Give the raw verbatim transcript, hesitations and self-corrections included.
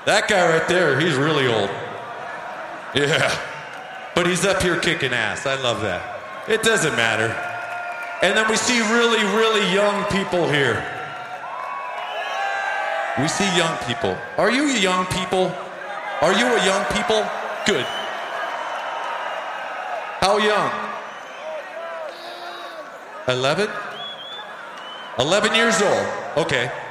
That guy right there, he's really old. Yeah. But he's up here kicking ass. I love that. It doesn't matter. And then we see really, really young people here. We see young people. Are you young people? Are you a young people? Good. How young? eleven? eleven years old. Okay.